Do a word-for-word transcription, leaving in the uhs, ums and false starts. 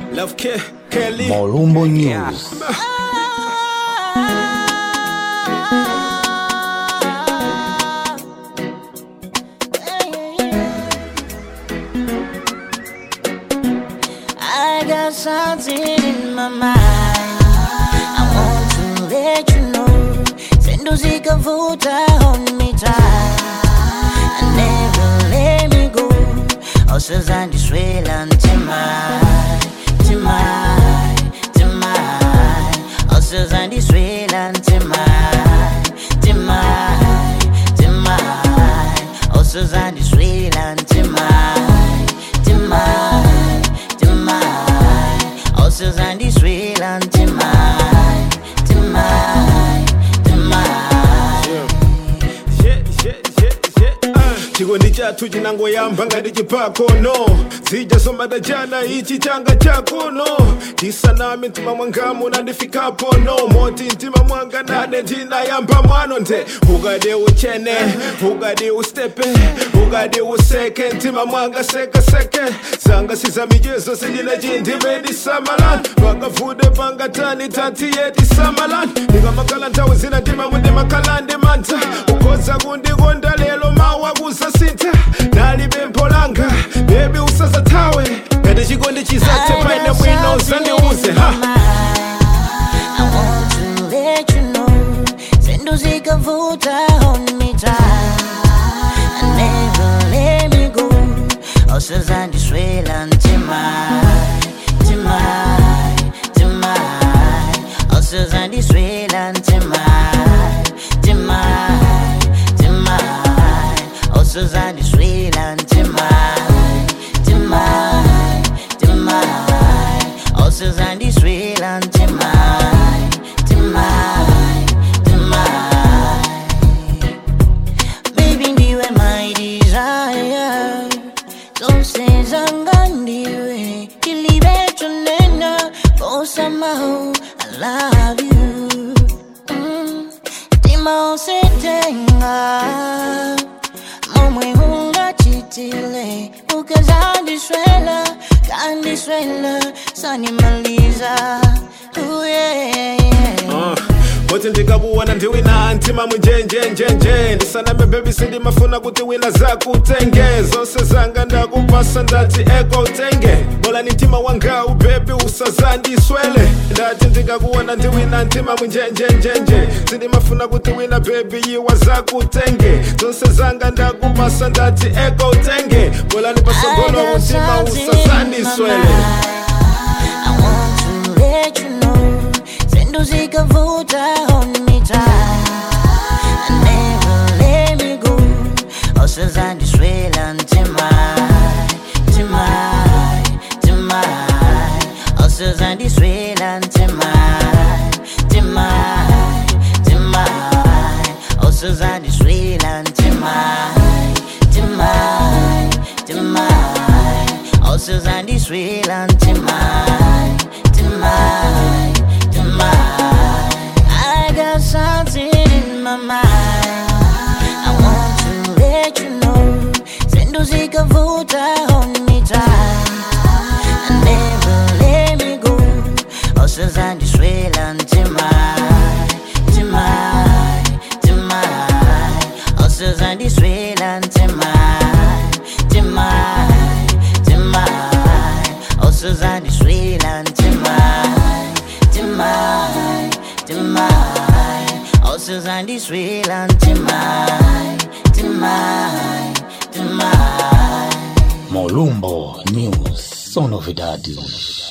Love K, Kelly. Molumbo News. I got something in my mind. I want to let you know. Sendo zikavuta on me tight. And never let me go. Osazandi swela ntimai, timai, timai. Osazandi swela ntimai, timai, timai. Osazandi swela ntimai, timai, timai. Osazandi swela ntimai, timai, timai. Shit, shit, shit, shit. Chikondi chathu chinangoyamba ngati chipakono. Sijasoma jana ichi changa chakuno. Tisanami mtima mwangamu nandifikapo no. Moti mtima mwanga nane ndinayamba mwano nte. Ugade uchene, ugade ustepe, ugade useke. Mtima mwanga seka seke. Sanga sisa mijezo sejina jindi medi samalan. Wakafude pangatani tanti yeti samalan. Niga makala ntawe zina tima mwende makalande manta. Ukoza gundi gonda lelo mawa gusa sinta. Nali bempolanga, baby usasa tawe. Kade chikondi chisate paine mwino zande uze ha. I want to let you know. Sendo zikavuta on me tight. And never let me go. Osazandi swela ntimai, timai, timai. Osazandi swela ntimai, timai, timai. Osazandi swela ntimai, timai, timai. Osazandi swela ntimai, timai, timai. Baby ndiwe my desire. Don't say zangandiwe. Kilibe chonena. For somehow I love you. Mm. Tima osetenga. Momwe hunga chitile. Ukazandi swela. Kandi swela. Sani maliza. Ooh yeah, yeah. Uh. Moti ndikabuwana ndiwina ntima mwenjenje njenje. Ndisaname baby sindi mafuna kuti wina zaku utenge. Zonse zanga ndakupasa ndati eko utenge. Bola ni ntima wanga baby usazandi swele. Ndati ndikakuona ndiwina ntima mwenjenje njenje. Sindi mafuna kuti wina baby yiwa zaku utenge. Zonse zanga ndakupasa ndati eko utenge. Bola ni pasogolo ntima usazandi swele. I want to let you know. Sendo zikavuta on me tight. And never let me go. Osazandi swela ntimai, timai, timai. Osazandi swela ntimai, timai, timai. Osazandi swela ntimai, timai, timai. Osazandi swela ntimai, timai, timai. I got something in my mind. I want to let you know. Sendo zikavuta on me tight. And never let me go. Osazandi swela ntimai, timai, timai. Osazandi swela ntimai, timai, timai. Osazandi swela ntimai, timai, timai. Osazandi swela ntimai, timai, timai. Molumbo News. Só novidades.